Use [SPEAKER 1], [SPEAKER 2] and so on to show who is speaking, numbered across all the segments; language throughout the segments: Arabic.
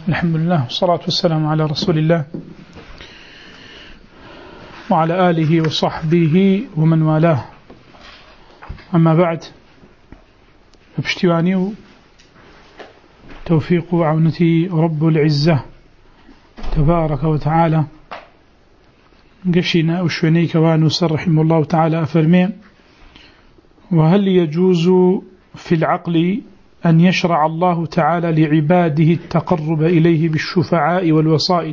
[SPEAKER 1] الحمد لله والصلاة والسلام على رسول الله وعلى آله وصحبه ومن والاه. أما بعد، باشتواني توفيق وعونتي رب العزة تبارك وتعالى قشنا وشونيك ونسر رحمه الله تعالى أفرمي: وهل يجوز في العقل أن يشرع الله تعالى لعباده التقرب إليه بالشفعاء والوسائط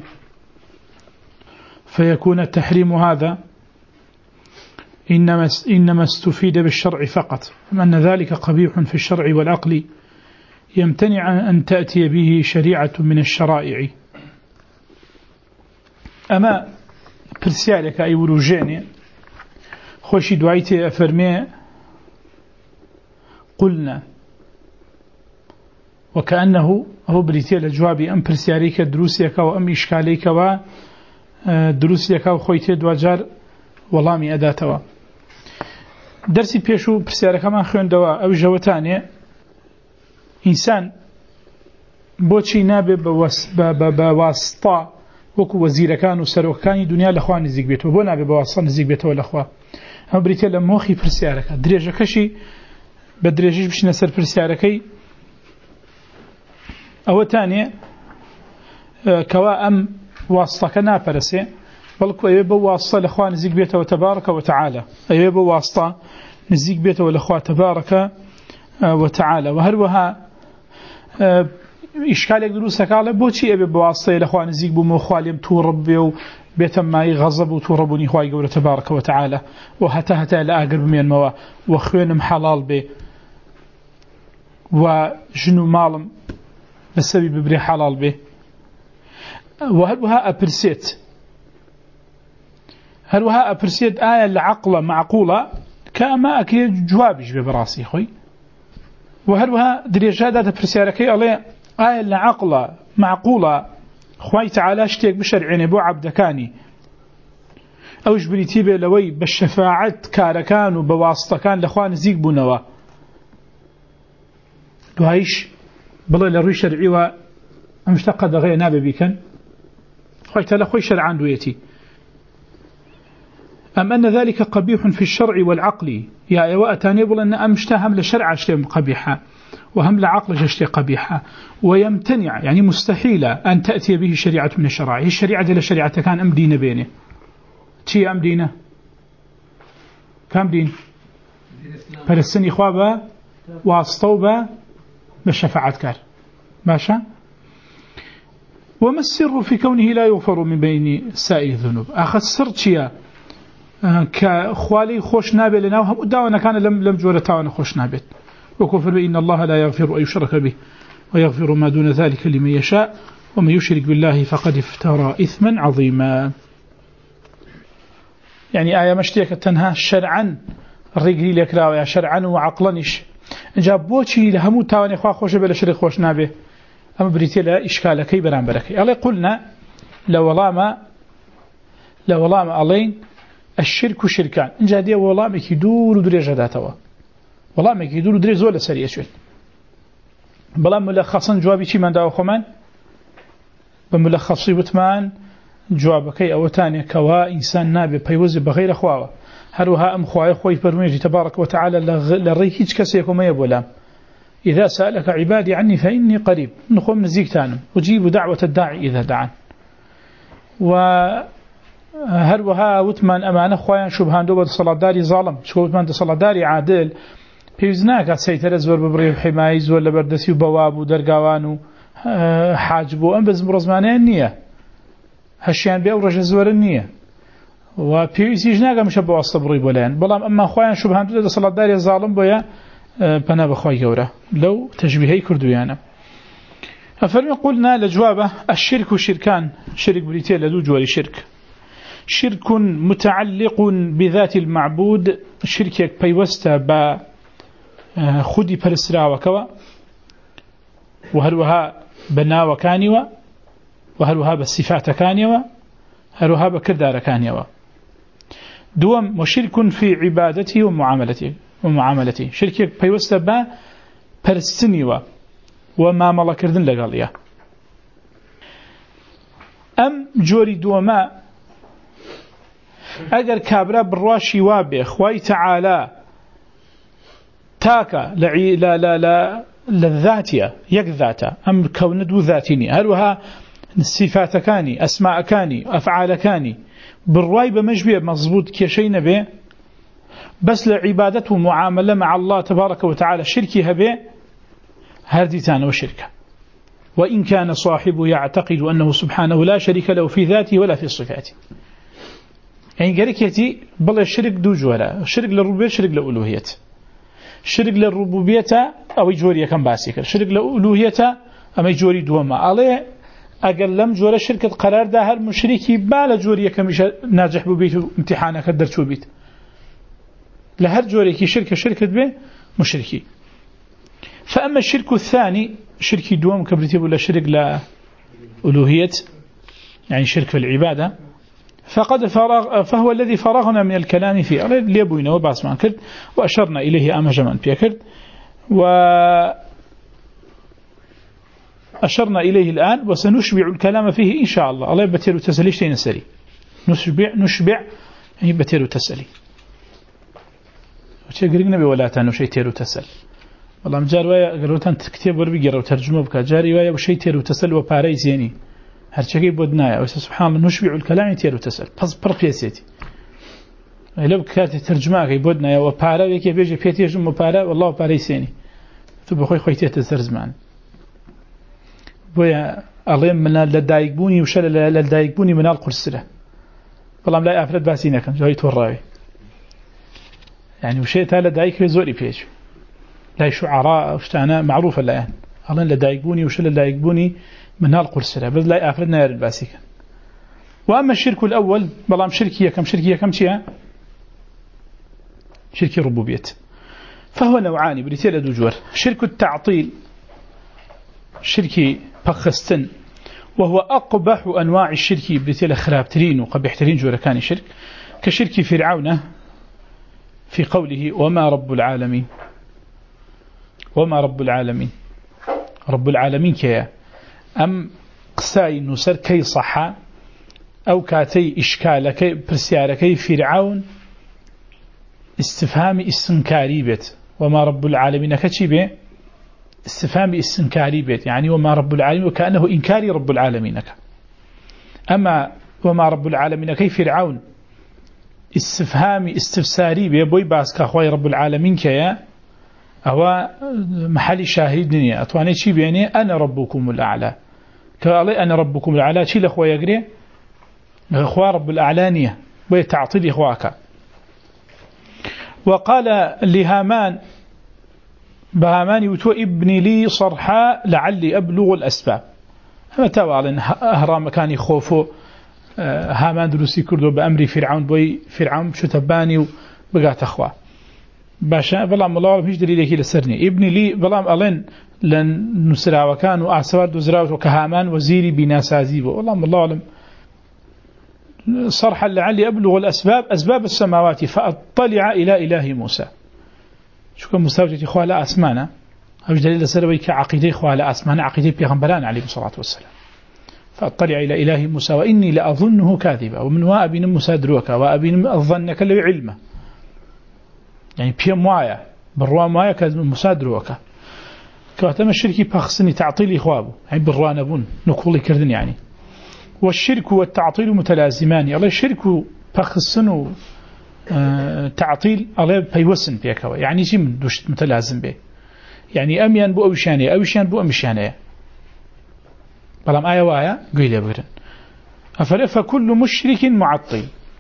[SPEAKER 1] فيكون التحريم هذا إنما استفيد بالشرع فقط، أن ذلك قبيح في الشرع والعقل يمتنع أن تأتي به شريعة من الشرائع؟ أما برسالك أي ورجعني خوشي دعيتي أفرمي: قلنا، وكأنه هو بريتي لجواب أم برساليك دروسيك وأم إشكاليك ودروسيك وخويتي دواجار وڵامی ئەداتەوە. دەرسی پێش و پرسیارەکەمان خوێندەوە ئەو ژەوەتانێ ئینسان بۆچی نابێ بە واسطە وەکو وەزیرەکان و سەرۆکەکانی دنیا لەخوا نزیک بێتەوە؟ بۆ نابێ بە واسطە نزیک بێتەوە لەخوا؟ ئەمە بریتە لە مۆخی پرسیارەکە. درێژەکەشی بە درێژیش بچنە سەر پرسیارەکەی ئەوەتانێ کەوا ئەم واسطەکە ناپەرسێ، بەڵکو ئەوێ بە واسطە لەخوا نزیک بێتەوە تەبارەکە وتەعالە، ئەوێ بە واسطە نزیک بێتەوە لەخوا تەبارەکە وتەعالە. و هەروەها ئیشکالێک دروستەکاڵێ بۆچی ئەبێ بە واسطەیە لەخوا نزیک بوومەوە خوا لێم تووڕە بێ و بێتە مای غەزەب و تووڕەبوونی خوای گەورە تەبارەکە وتەعالە، و هەتا لە ئاگر بمێنمەوە و خوێنم حەڵاڵ بێ و ژن و ماڵم بەسەوی ببرێ حەڵاڵ بێ. و هەروەها ئەپرسێت ئایا لە عەقڵە معقوڵە کە ئەمە ئەکرێت جوابیش بێ بەڕاستی خۆی. و هەروەها درێژادا دەپرسیارەکەی ئەڵێ ئایا لە عەقڵە معقوڵە خوای تەعالا شتێک بشەرعێنێ بۆ عەبدەکانی ئەوش بریتی بێ لەوەی بە شەفاعەت کارەکان و بە واستەکان لەخوا نزیک بوونەوە، دوایش بڵێ لە ڕووی شەرعیوە ئەم شتە قەدەغەیە نابێ بیکەن، خوای تەعالا خۆی شەرعان دوێتی. أم أن ذلك قبيح في الشرع والعقل؟ يا أيوة أتاني بل أن أمشتها هم لشرع شيء قبيحة وهم لعقل شيء قبيحة، ويمتنع يعني مستحيلة أن تأتي به شريعة من الشرائع. هي الشريعة إلى شريعة كان أم دين بينه شيء أم دينه كم دين فلسطين إخوابا واسطوبا بالشفاعة كار ماشا. وما السر في كونه لا يغفر من بين سائر الذنوب؟ أخذ السر شيء كخوالي خوش نابل لنا وهم داونا كان لم جورتاونا خوش نابل، وكفر بإن الله لا يغفر أن يشرك به ويغفر ما دون ذلك لمن يشاء ومن يشرك بالله فقد افترى إثما عظيما. يعني آية مشتيك تنهى شرعا الرجل لكراوية شرعا وعقلانش جاب بوشي لهمو تاواني خواه خوش بلا شرك خوش نابه. أما بريتي لا إشكال كي بران بركي ألي قلنا لولا ما ألين الشرك شركان إن جادية والله ما يدور درجة ذاته والله ما يدور درجة ولا سريع شوي. بلا ملخصا جوابي شي من داو خمان بملخصي بتمان جوابك أو تاني كوا إنسان نابي بيوز بغير خواوة هروها أم خواي خوي برميجي تبارك وتعالى للريك هيج كسيكم ما يبولام إذا سألك عبادي عني فإني قريب نخوم نزيك تانم أجيب دعوة الداعي إذا دعان. هروها وتمان أمانة خوايان شبهان دوبة صلاداري ظالم شو وتمان صلاداري عادل بيوزناك سيتر زور ببري وحمايز ولا بردسي وبواب ودرقاوان وحاجبو أم بزم رزمانين نية هشيان بأورج زور النية وبيوزي جناك مش بواسطة بري بولان بلام أما خوايان شبهان دوبة صلاداري ظالم بويا بنا بخواي جورا لو تشبيهي كردويانا. أفرمي قلنا لجوابه الشرك شركان شرك بريتيا لدو جواري شرك متعلق بذات المعبود شركك بيوستا با خودي برسراوكوا وهروها بناوكانيوا وهروها بالصفات كانيوا هروها بكردار كانيوا. دوم وشرك في عبادته ومعاملته شركك بيوستا با برستنيوا وما ملكردن لقاليا أم جوري دوما أجر كابرا بالراشي وابي خوي تعالى تاكا لا لا لا للذاتية يك ذاتا أم كوندو ذاتيني هلوها الصفات كاني أسماء كاني أفعال كاني بالرواي بمجبية مضبوط كشي نبي بس لعبادته ومعاملة مع الله تبارك وتعالى شركي هبي هرديتان وشركة وإن كان صاحبه يعتقد أنه سبحانه لا شريك له في ذاته ولا في صفاته يعني قريكيتي بل الشرك دو جوهرة الشرك للربوبية شرك للألوهية شرك للربوبية أو جوري كم باسيك شرك للألوهية أما جوري دوما عليه أقل لم جوري شركة قرار ده هر مشركي بالا جوري كمش ناجح ببيته امتحانك الدر شو بيت لهر جوري كي شركة به مشركي فأما الشرك الثاني شرك دوام كبرتيب ولا شرك لألوهية يعني شرك في العبادة فهو الذي فرغنا من الكلام فيه ليبوينا وبعث ما كرد وأشرنا إليه أمجما بيكرد وأشرنا إليه الآن وسنشبع الكلام فيه إن شاء الله الله يبتير تسلي شيء نسري نشبع يبتير تسلي وشيء ولا تانو شيء تيرو تسل والله مجار ويا قالوا تكتب وربيجر وترجمه بكجاري ويا وشيء تيرو تسل وباريس يعني هرشكي بدنايا سبحان الله نشبع الكلام تيرو تسل بس برقيسيتي لو كانت ترجمه كي بدنايا وبارا ويكي بيجي بيتيج مبارا والله باريس يعني ثم خويتي تسر زمان ويا الله من لدايقبوني وشل لدايقبوني من القرصره والله لا افرد باسينا كان جاي توراوي يعني وشيء تالا دايك زوري بيش لا شعراء وشتانا معروفة الآن الله لا دايقبوني وشل دايقبوني من هالقرصرة بس لا أفردنا يا الباسيك وأما الشرك الأول بلام شركية كم شيء شركي ربوبية فهو نوعان بريتيل دوجور شرك التعطيل شركي بخستن وهو أقبح أنواع الشرك بريتيل خرابترين وقبحترين جورا كان شرك كشرك فرعون في قوله وما رب العالمين رب العالمين كيا أم قساي نسر كي صحا أو كاتي إشكال كي برسيار كي فرعون استفهام استنكاري بيت وما رب العالمين كتشي بي استفهام استنكاري بيت يعني وما رب العالمين وكأنه إنكاري رب العالمين أما وما رب العالمين كي فرعون استفهامي استفساري بيبوي باس كاخوي رب العالمين كيا هو محل شاهد دنيا اتواني شي بيني انا ربكم الاعلى قال انا ربكم الاعلى شي لاخويا يقري اخوا رب الاعلانيه بيتعطي اخواك وقال لهامان بهامان وتو ابني لي صرحا لعلي ابلغ الاسباب متى وعلن اهرام مكاني خوفو هامان دروسي كردو بأمري فرعون بوي فرعون شو تباني وبقات أخوة باشا بلام الله مش دليل كي لسرني ابني لي بلام ألين لن نسرع وكان وأعسوار دوزراوت وكهامان وزيري بناسازيبه والله الله أعلم صرحا لعلي أبلغ أسباب السماوات فأطلع إلى إله موسى شو كان مستوجد إخوة لا أسمانا مش دليل لسروي كعقيدة إخوة لا أسمانا عقيدة بيغمبران عليه الصلاة والسلام فأطلع إلى إله موسى وإني لأظنه كاذبا ومن وأبين موسى دروكا وأبين الظنك له علمه يعني بيام موايا بروا موايا كاذب موسى دروكا كاتم الشركي بخصني تعطيل إخوابه يعني بروا نبون نقول كردن يعني والشرك والتعطيل متلازمان الله الشرك بخصنه تعطيل الله بيوسن بيكوا يعني شيء من دوش متلازم به يعني أميان بو أوشانية أوشان بو أمشانية بلام آية وآية قيل يا بغرن فكل مشرك معطل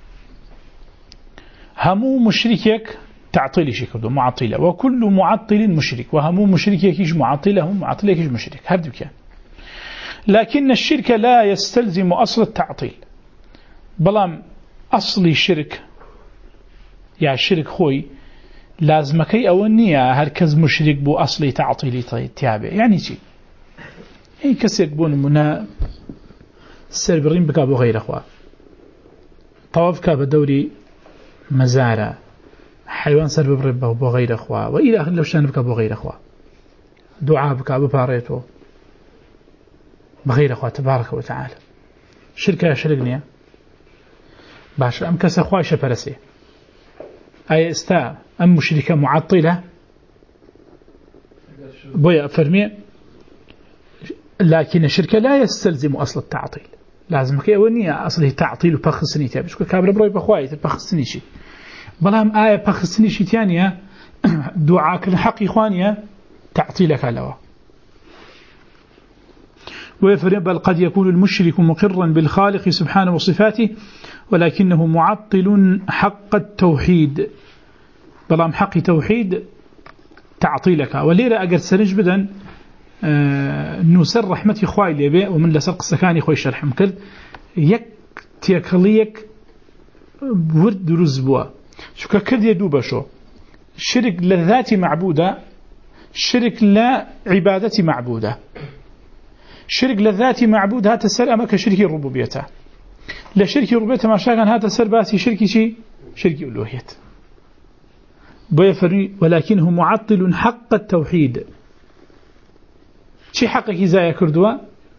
[SPEAKER 1] همو مشركك تعطيل شكله معطلة وكل معطل مشرك وهمو مشركك يج معطلة هم معطلك يج مشرك هذا كان لكن الشرك لا يستلزم أصل التعطيل بلام أصل الشرك يا الشرك خوي لازمكي أولنية هركز مشرك بو أصل تعطيل تابع يعني شيء أي كسر بون منا السربرين بكابو غير أخوة طواف كاب دوري مزارة حيوان سربر بكابو غير أخوة وإلى آخر لوشان بكابو غير أخوة دعاء بكابو باريتو بغير أخوة تبارك وتعالى شركة شرقنية باش أم كسر خوايشة برسي أي استا أم مشركة معطلة بويا فرمي لكن الشركة لا يستلزم أصل التعطيل لازم كي أولنية أصله تعطيل وبخصني تابش كابل بروي بخواي تبخصني شيء بلام آية بخصني شيء ثانية دعاء الحق إخوانية تعطيلك لوا ويفرق بل قد يكون المشرك مقرا بالخالق سبحانه وصفاته ولكنه معطل حق التوحيد بلام حق توحيد تعطيلك وليرة أقر سرج بدن نسر رحمتي خواي ليبي ومن لسرق سكاني خوي شرح مكرد يك تيكليك ورد رزبوا شو كرد يدوب شو شرك لذات معبودة شرك لا عبادة معبودة شرك لذات معبود هذا سر أمك شرك الربوبيته لا شرك الربوبيته ما شاغن هذا سر باسي شرك شيء شرك ألوهية بيفري ولكنه معطل حق التوحيد شي حقك إزاي كردوا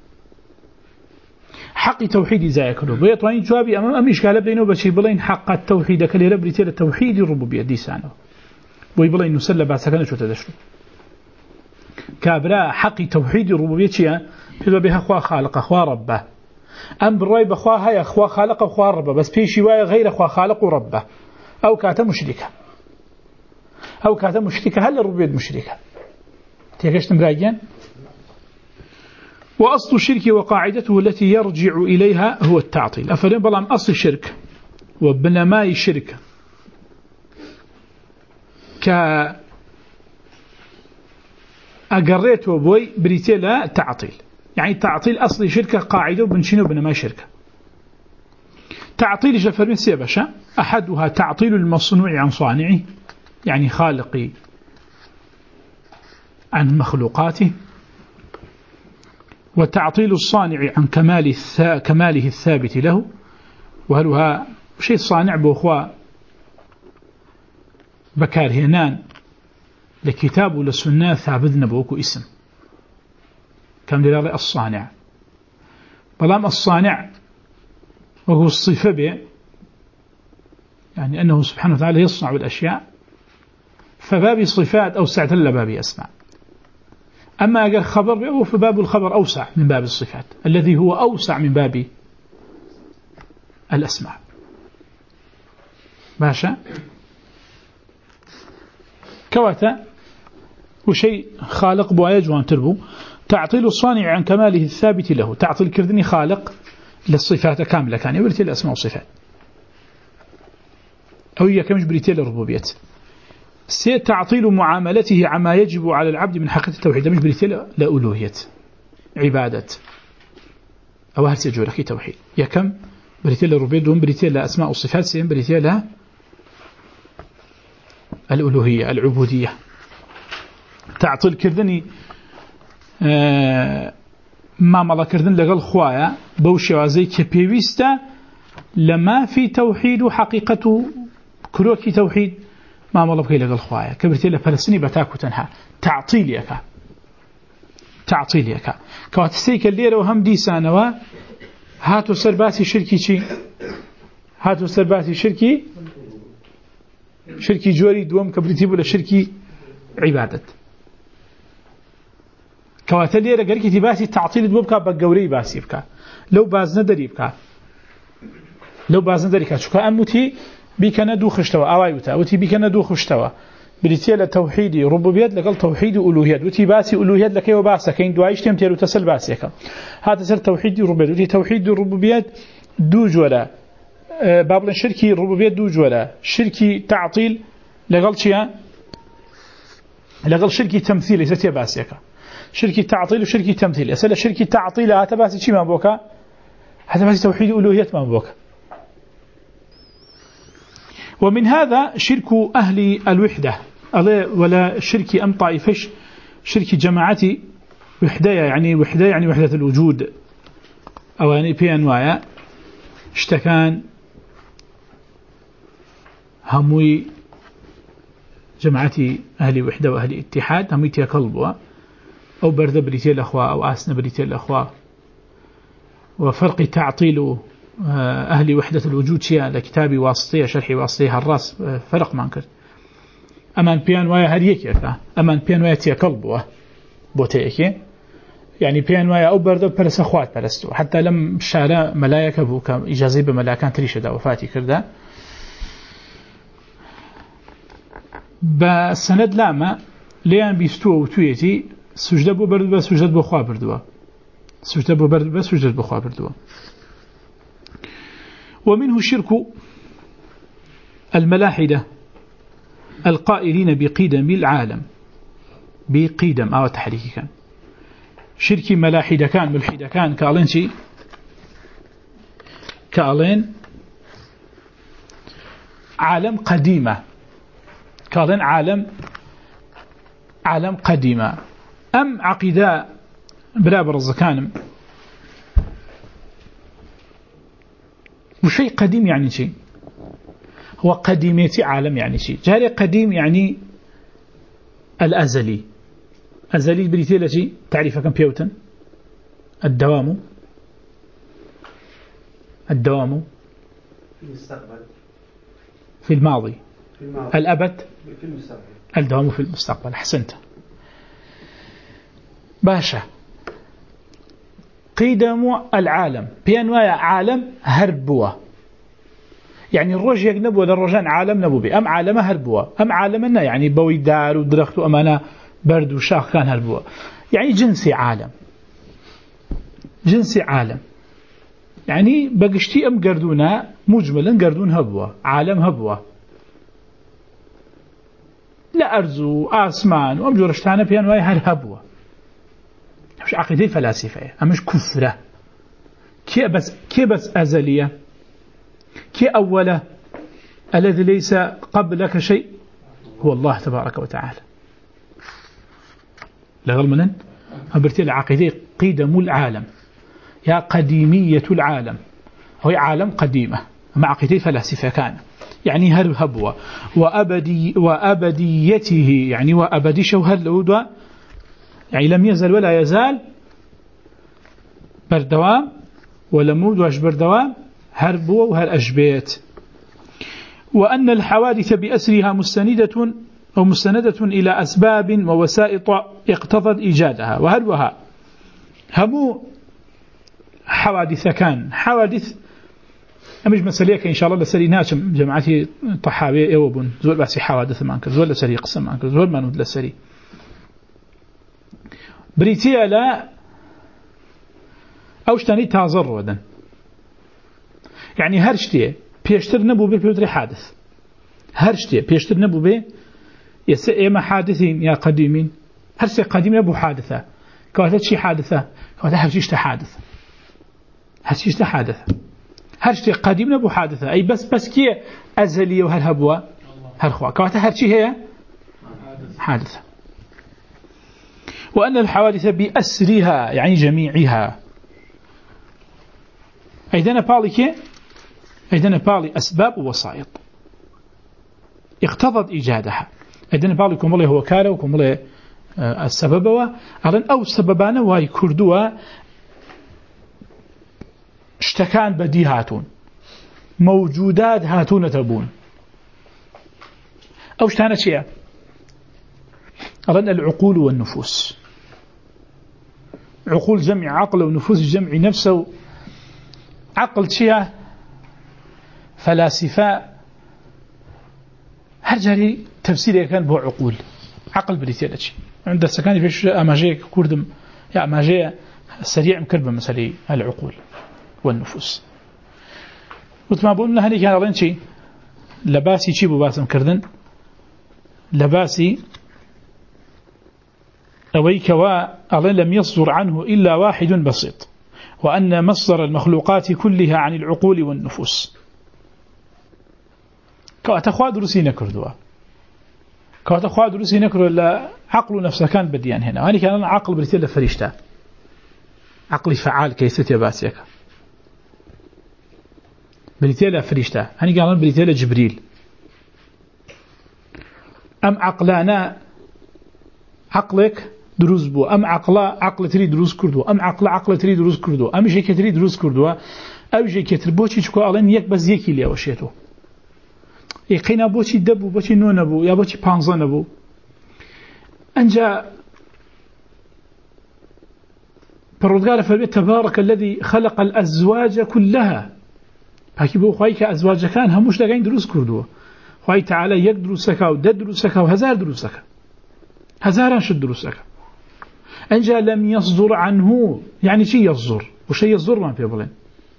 [SPEAKER 1] حق توحيد إزاي كردوا بيطوين جوابي أمام إشكال بلينه بشي بلين حق التوحيد كلي ربريتي التوحيد الربوبية دي سانه ويبلين نسلى بعد سكنه شو تدشلو كابرا حق توحيد الربوبية شيء في بها أخوة خالق أخوة ربه أم بالرأي بأخوة هاي أخوة خالق أخوة ربه بس في شواية غير أخوة خالق وربه أو كاتا مشركة أو كاتا مشركة هل الربوبية مشركة تيكشت مراجعا وأصل الشرك وقاعدته التي يرجع إليها هو التعطيل أفرين بلام أصل الشرك وبنماء الشرك أقريته بوي بريتيلا تعطيل يعني تعطيل أصل شركة قاعدة وبنشينه بنماء شركة تعطيل جفرين سيبشا أحدها تعطيل المصنوع عن صانعه يعني خالقي عن مخلوقاته وتعطيل الصانع عن كماله الثابت له وهلها شيء صانع بأخوة بكار هنان لكتاب ولسنة ثابتنا بوكو اسم كم دلالة الصانع بلام الصانع وهو الصفة به يعني أنه سبحانه وتعالى يصنع الأشياء فباب الصفات أوسع تلا باب أسماء أما أجل خبر به فباب الخبر أوسع من باب الصفات الذي هو أوسع من باب الأسماء باشا كواتا وشيء خالق بوايج وان تربو تعطيل الصانع عن كماله الثابت له تعطيل كردني خالق للصفات كاملة كان يبرتي الأسماء والصفات أو هي كمش بريتي للربوبية تعطيل معاملته عما يجب على العبد من حقيقة التوحيد مش بريتي لألوهية عبادة أو هل سيجورك توحيد يا كم بريتي للربوبية دون بريتي لأسماء والصفات سين بريتي لها الألوهية العبودية تعطيل كردني ما ملا كردن لقل خوايا بوشي وزي كبيويستا لما في توحيد وحقيقة كروكي توحيد ما ملا بكي لقل خوايا كبرتي لفلسني بتاكو تنها تعطيليك كواتستيك الليرة وهم دي سانوا هاتو سرباسي شركي شي هاتو سرباسي شركي جوري دوم كبرتي ولا شركي عبادة كواتلي رجال كتباسي التعطيل دوبكا بقوري باسي بكا لو باز ندري بكا لو باز ندري كا شو كأمتي بيكنا دو خشتوا أوايوتا وتي بيكنا دو خشتوا بريتيلا توحيدي ربوبيات لقل توحيد ألوهيات وتي باسي ألوهيات لكي وباسا كين دوايش تمتير وتسل باسيكا هذا سر توحيد ربوبيات وتي توحيد الربوبيات دوج ولا بابل شركي الربوبيات دوج ولا شركي تعطيل لقل شيئا لقل شركي تمثيل يستي باسيكا شركي تعطيل وشركي تمثيل أسأل شركي تعطيل هتباسي شي ما بوكا هتباسي توحيد ألوهيات ما بوكا ومن هذا شرك أهل الوحدة ولا شركي أم طائفش شركي جماعتي وحدة يعني وحدة الوجود أو يعني في أنواع اشتكان هموي جماعتي أهل وحدة وأهل اتحاد هموي تيكلبوا أو برد بريتي الأخوة أو آسنا بريتي الأخوة وفرق تعطيل أهل وحدة الوجود شيئا لكتاب واسطية شرح واسطية الراس فرق ما نكر أمان بيان ويا هريك أمان بيان ويا تيا قلبه بوتيكي يعني بيان ويا أو برد برس أخوات برستو حتى لم شارع ملايك أبوك إجازي بملاكان تريش دا وفاتي كردا بسند لاما ليان بيستوى وتويتي سجد بو برد بس سجد بو خواه بردوا سجد بو برد بس سجد بو خواه بردوا ومنه شرك الملاحدة القائلين بقدم العالم بقدم أو تحريك كان شركي ملاحدة كان ملحدة كان كالين شي كالين عالم قديمة كالين عالم قديمة أم عقيدة بلا برزكانم وشيء قديم يعني شيء هو قديميتي عالم يعني شيء جاري قديم يعني الأزلي أزلي بريتيلة شيء تعريفها كم بيوتن الدوام في المستقبل في الماضي الأبد في المستقبل الدوام في المستقبل أحسنت باشا قيدم العالم بينوايا عالم هربوا يعني الرج يجنبوا للرجان عالم نبو بي أم عالم هربوا أم عالمنا يعني بوي دار ودرخت وأمانة برد وشاخ كان هربوا يعني جنسي عالم يعني بقشتي أم قردونا مجملا قردون هبوا عالم هبوا لا أرزو آسمان وأم جورشتانا بينوايا هربوا مش عقيدة فلاسفة مش كفرة كي بس أزلية كي أولى الذي ليس قبلك شيء هو الله تبارك وتعالى لغلمنا أبرتي العقيدة قيدم العالم يا قديمية العالم هو عالم قديمة مع عقيدة فلاسفة كان يعني هبوة وأبديته يعني وأبدي شوهر الأودوة يعني لم يزل ولا يزال بردوام ولمود واش بردوام هربوا وهر أجبيت وأن الحوادث بأسرها مستندة إلى أسباب ووسائط اقتضت إيجادها وهلوها همو حوادث كان حوادث أمج مسأليك إن شاء الله لسري ناشم جماعتي طحاوية أوبون زول بحسي حوادث مانك زول لسري قسم مانك زول ما نود لسري بريتيا لا أوشتاني تازر ودن يعني هرشتي بيشتر نبو بي بيوتري حادث هرشتي بيشتر نبو بي إما حادثين يا قديمين هرشتي قديم نبو حادثة كواتت شي حادثة كواتت هرشيشت حادث هرشيشت حادثة هرشتي قديم نبو حادثة أي بس كي أزلية وهالهبوة هالخوا كواتت هرشي هي حادثة وأن الحوادث بأسرها يعني جميعها أيضا بالي أسباب ووسائط اقتضت إيجادها أيضا بالي كمالي هو كاره وكمالي السبب أظن أو سببان وهي كردوا اشتكان بدي هاتون موجودات هاتون تبون أو اشتانا شيئا أظن العقول والنفوس عقول جمع عقل ونفوس جمع نفسه عقل شيئا فلاسفة هرجاري تفسيره كان بو عقول عقل بريتيا لشي عند السكاني فيش أماجي كردم يا أماجي سريع مكربة مثلي العقول والنفوس وتما بقول لنا هني كان أظن شي لباسي شي بباسم كردن لباسي أويك وأظن لم يصدر عنه إلا واحد بسيط وأن مصدر المخلوقات كلها عن العقول والنفوس كأتخواد درسين كردوا كأتخواد درسين كردوا عقل نفسه كان بديان هنا وأنا كان عقل بريتيلا فريشتا عقلي فعال كيست يباسيك بريتيلا فريشتا أنا كان بريتيلا جبريل أم عقلانا عقلك دروز بو أم عقل تري دروز كردو أم عقل تري دروز كردو أم جيك تري دروز كردو أو جيك تري بوشي شكو ألين يك بس يكي لي وشيتو يقينا بوشي دبو بوشي نونبو يا بوشي بانزانبو أنجا برودقال فالبيت تبارك الذي خلق الأزواج كلها هكي بو خواهي كأزواج كان هموش لغاين دروز كردو خواهي تعالى يك دروسك ودد دروسك وهزار دروسك هزاران شد دروسك أنجا لم يصدر عنه يعني شيء يصدر وشيء يصدر ما في بلين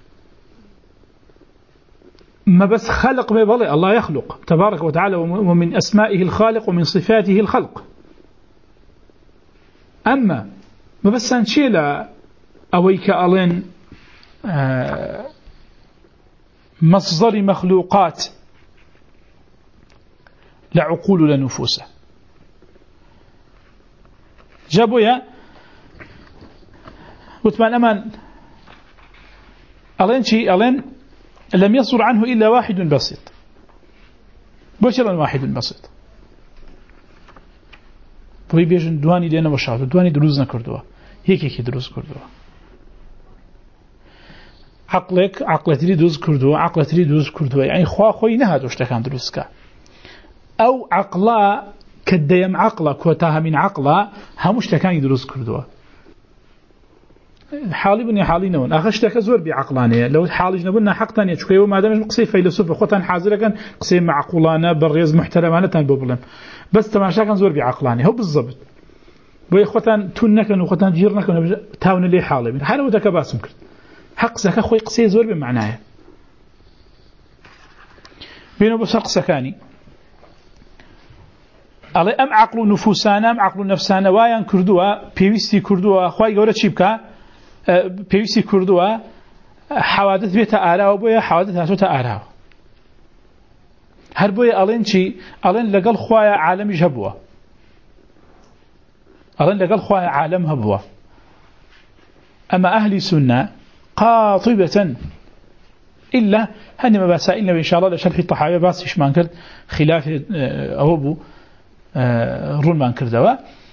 [SPEAKER 1] ما بس خلق ببلي الله يخلق تبارك وتعالى ومن أسمائه الخالق ومن صفاته الخلق أما ما بس أنشيلا أويك ألين مصدر مخلوقات لعقول لنفوسه جابوا يا وثمان أمان ألين لم يصدر عنه إلا واحد بسيط بشرا واحد بسيط بوي بيجن دواني لأنه وشاهد دواني دروز نكردوه هيك دروز كردوه عقل تري دروز كردوه عقل تري دروز كردوه يعني خوي نهادوش تكان دروزك أو عقلا كديم عقلا كوتاها من عقلا هموش تكان دروز كردوه حالي بني حالي نون أخشتك زور بعقلانية لو حالي جنبنا حق تانية شكيه وما دامش قصي فيلسوف خوتان حاضر كان قصي معقولانة بالرياض محترمانة تان ببلم بس تماشا كان زور بعقلانية هو بالضبط بوي خوتان تونكن وخوتان جيرنكن تاون لي حالي من حاله وتكباسم كرت حق سكا خوي قصي زور بمعناه بينه بس سكاني على أم عقل نفوسنا أم عقل نفسنا ويان كردوا بيوستي كردوا خوي جورا شيبكا بيوستي كردوا حوادث بيت آراء وبويا حوادث هاتوتا آراء هر بويا ألين شي ألين لقل خوايا عالم جبوا ألين لقل خوايا عالم هبوا أما أهل سنة قاطبة إلا هنما بسائلنا إن شاء الله لشرح الطحاوية بس إشمان كرد خلاف أوبو رون مان كردوا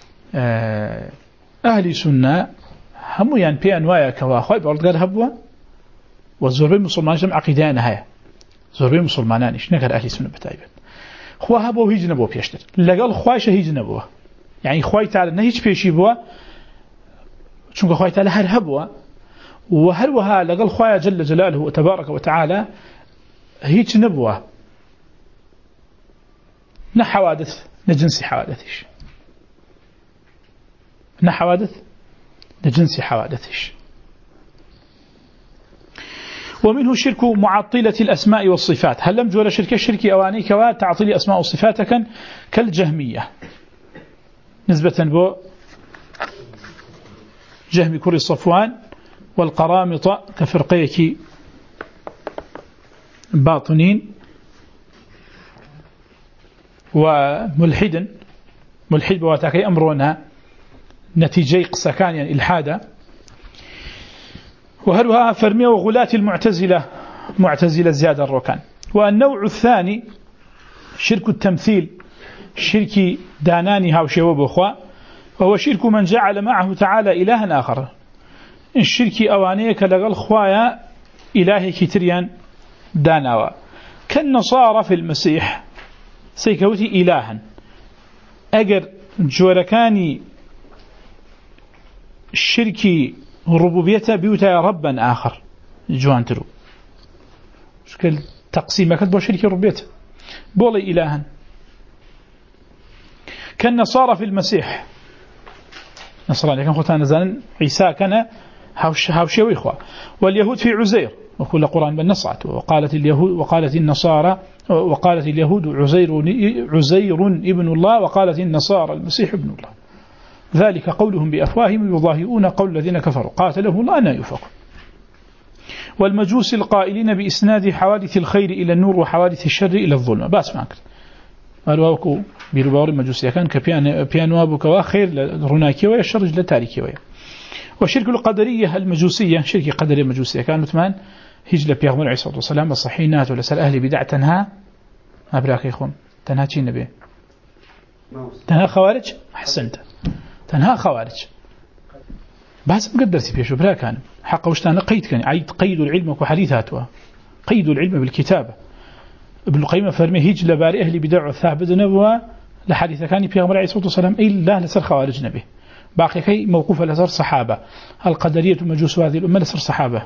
[SPEAKER 1] أهل سنة همو يعني بي أنواع كواخوي بارد قال هبوا والزربي مسلمان جمع عقيدان هاي زربي مسلمانان إيش نقدر أهل سنة بتاعيبن خوا هبوا هيج نبوا بيشتر لقال خواش هيج نبوا يعني خواي تعالى نهيج بيشي بوا شنك خواي تعالى هر هبوا وهل وها لقال خوايا جل جلاله تبارك وتعالى هيج نبوا نحوادث نجنس حوادثش نحوادث نجنس حوادثش ومنه شرك معطلة الأسماء والصفات هل لم جول شرك أواني كوا تعطيل أسماء والصفات كالجهمية نسبة بو جهم كري الصفوان والقرامطة كفرقيك باطنين وملحد بواتاكي أمرنا نتيجي قسكان يعني إلحادا وهلها فرمية وغلاة معتزلة زيادة الركان والنوع الثاني شرك التمثيل شرك داناني هاوشي وبخوا وهو شرك من جعل معه تعالى إلها آخر الشرك أوانيك لغل خوايا إلهي كتريان داناوا كالنصارى في المسيح سيكوتي إلها أجر جوركاني الشركي ربوبيته بيوتا ربا آخر جوان ترو شكل تقسيمة كتبه شركي ربوبيته بولي إلها كالنصارى في المسيح نصراني كان خوتان نزال عيسى كان هاوشي وإخوة واليهود في عزير وكل قرآن بالنصعت وقالت اليهود عزير ابن الله وقالت النصارى المسيح ابن الله ذلك قولهم بأفواههم يضاهئون قول الذين كفروا قاتلهم الله أن يفقون والمجوس القائلين بإسناد حوادث الخير إلى النور وحوادث الشر إلى الظلم بس معك قالوا بيرباور المجوسية كان كبيانوابك وخير لرناكي ويا الشر لتاريكي ويا وشرك القدرية المجوسية شرك قدرية مجوسية كانوا ثمان هجلة بيغمر عليه الصلاة والسلام الصحينات ولسال أهل بدع تنها أبراك يخون تنها شي نبي تنها خوارج أحسنت تنها خوارج بس مقدرتي فيه شو بلا كان حق وشتان قيد كان عيد قيد العلم وحديثاتها قيد العلم بالكتابة ابن القيم فرمي هيج لباري أهل بدع الثابت نبوة لحديث كان في غمر عليه الصلاة والسلام إلا لسر خوارج نبي باقي كي موقوفة لسر صحابة القدرية المجوس هذه الأمة لسر صحابة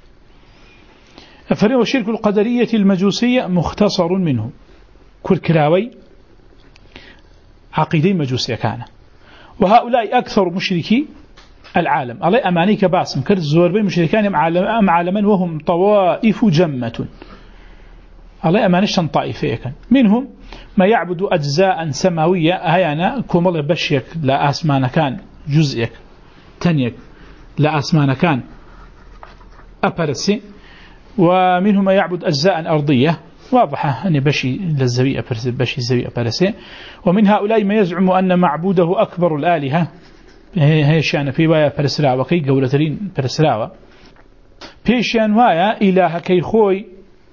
[SPEAKER 1] فرمي وشرك القدرية المجوسية مختصر منه كل كراوي عقيدي مجوسية كان وهؤلاء أكثر مشركي العالم الله أمانيك باسم كرد الزور بين مشركان أم عالما وهم طوائف جمة الله أمانشتن طائفة كان منهم ما يعبد أجزاء سماوية هيانا كومل بشيك لا أسمان كان جزئك تنيك لا أسمان كان أبرسي ومنهم ما يعبد أجزاء أرضية واضحة أن بشي للزوي أبرسي بشي الزوي أبرسي ومن هؤلاء ما يزعم أن معبوده أكبر الآلهة هي شأن في وايا برسراوة كي قولترين برسراوة بيشان وايا إله كي خوي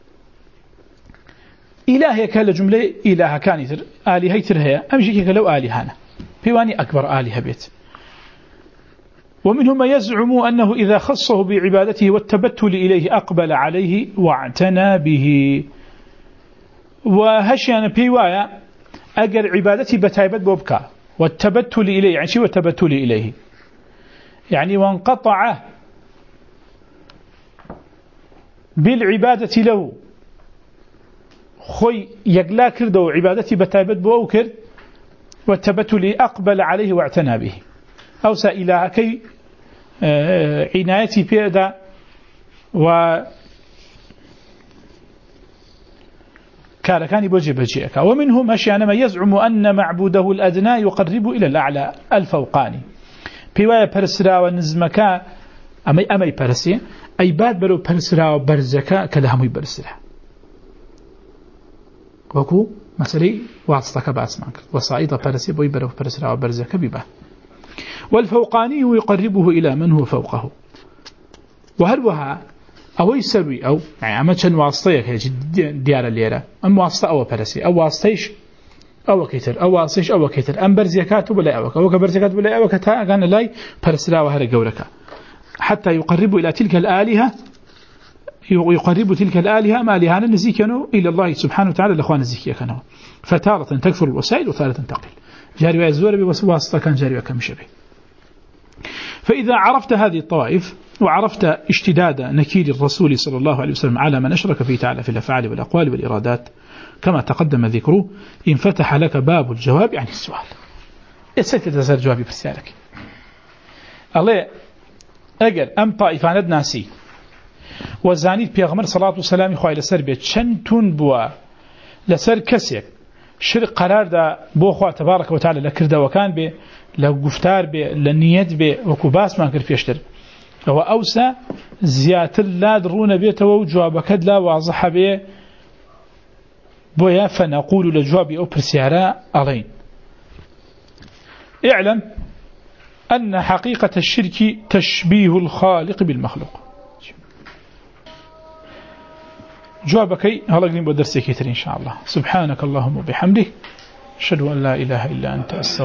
[SPEAKER 1] إله كلا جملة إله كانتر آلهة ترهيا أمشي كلو آلهانا بيواني أكبر آلهة بيت ومنهم ما يزعم أنه إذا خصه بعبادته والتبتل إليه أقبل عليه واعتنى به وهشيان بيوايا أجر عبادتي بتايبت بوبكا والتبتل إليه يعني شو والتبتل إليه يعني وانقطع بالعبادة له خوي يقلا كردو عبادتي بتايبت بوكر والتبتل أقبل عليه واعتنى به أو سائلها كي عنايتي بيدا و كان بوجه بجيئك ومنهم أشياء ما يزعم أن معبوده الأدنى يقرب إلى الأعلى الفوقاني بيوايا برسرا ونزمكا أمي برسي أي باد برو برسرا وبرزكا كلهمي برسرا وكو مسألة واسطك بأسمانك وصائد برسي بوي برو برسرا وبرزكا ببا والفوقاني يقربه إلى من هو فوقه وهروها أو يسوي أو يعني أما كان واسطيك هي ديار الليرة أم واسطة أو برسي أو واسطيش أو كتر أو واسطيش أو كتر أم برزيكات ولا أو كبرزيكات ولا أو كتا كان لاي برسلا وهر جورك حتى يقرب إلى تلك الآلهة يقرب تلك الآلهة ما لهان نزيكنوا إلى الله سبحانه وتعالى الأخوان نزيكي كانوا فتارة تكفر الوسائل وثالث تقل جاري ويزور بواسطة كان جاري وكم شبه فإذا عرفت هذه الطوائف وعرفت اشتداد نكير الرسول صلى الله عليه وسلم على من أشرك فيه تعالى في الأفعال والأقوال والإرادات كما تقدم ذكره انفتح لك باب الجواب عن السؤال السيد تسأل جوابي برسالك الله أجل أم طائفان ناسي وزانيت بيغمر صلاة والسلام خواه لسر بيت شنتون بوا لسر كسيك شرق قرار دا بو خواه تبارك وتعالى لكرده وكان بي لو قفتار بي لنيت بي وكباس ما كر فيشتر هو أوسى زيادة لا درون بيته وجوابك لا واضح بي بويا فنقول لجواب أو برسيارا ألين اعلم أن حقيقة الشرك تشبيه الخالق بالمخلوق جوابك هلا قلنا بدرسك إن شاء الله سبحانك اللهم وبحمدك أشهد أن لا إله إلا أنت